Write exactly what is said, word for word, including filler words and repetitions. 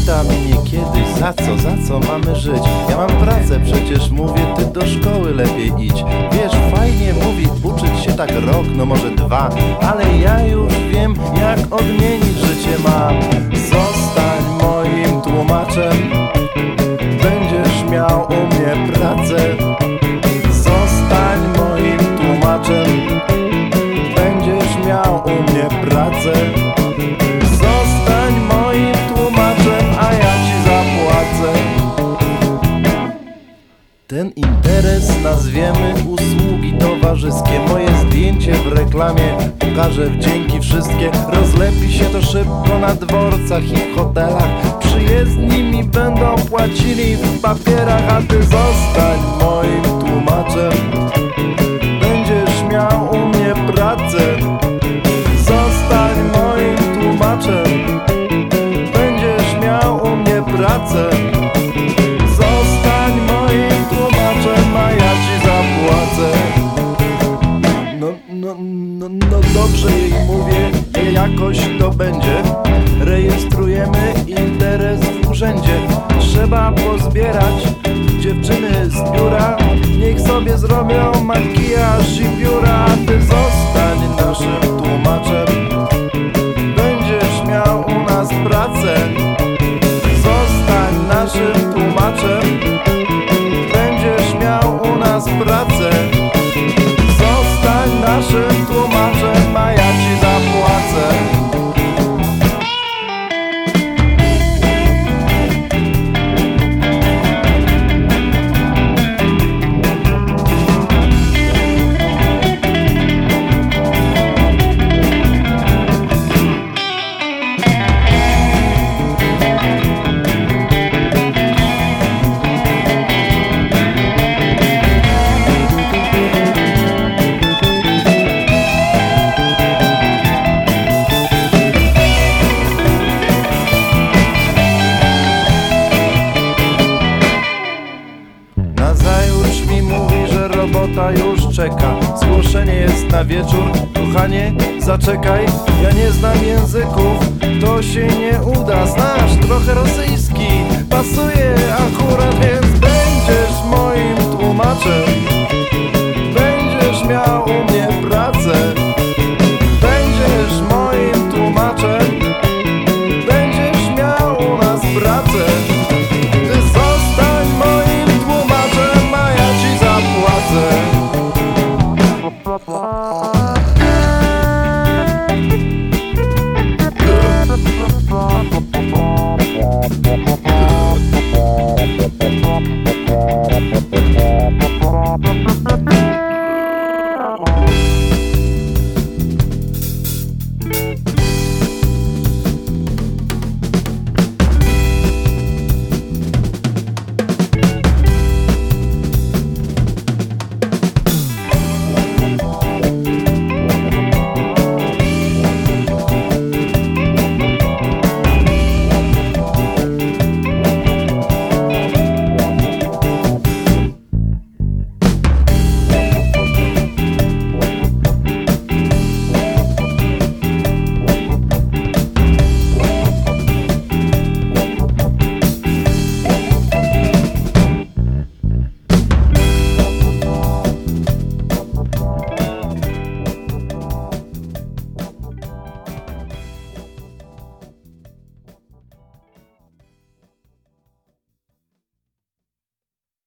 pyta mnie kiedyś, za co, za co mamy żyć. Ja mam pracę, przecież mówię, ty do szkoły lepiej idź. Wiesz, fajnie mówi, uczyć się tak rok, no może dwa, ale ja już wiem, jak odmienić życie mam. Zostań moim tłumaczem, będziesz miał u mnie pracę. Zostań moim tłumaczem, będziesz miał u mnie pracę. Zostań moim tłumaczem, a ja ci zapłacę. Ten interes nazwiemy usługi towarzyskie. Moje zdjęcie w reklamie pokażę wdzięki wszystkie. Rozlepi się to szybko na dworcach i w hotelach. Przyjezdni mi będą płacili w papierach, a ty zostań moim tłumaczem, będziesz miał u mnie pracę. Zostań moim tłumaczem, będziesz miał u mnie pracę. Zostań moim tłumaczem, a ja ci zapłacę. No, no, no, no dobrze jej mówię, jakoś to będzie. Rejestrujemy interes w urzędzie. Trzeba pozbierać dziewczyny z biura, niech sobie zrobią makijaż i biura. A ty zostań naszym tłumaczem, będziesz miał u nas pracę. Zostań naszym tłumaczem, będziesz miał u nas pracę. Zostań naszym tłumaczem, a ja ci zapłacę. Nazajutrz mi mówi, że robota już czeka. Zgłoszenie jest na wieczór. Kochanie, zaczekaj, ja nie znam języków, to się nie uda. Znasz trochę rosyjski?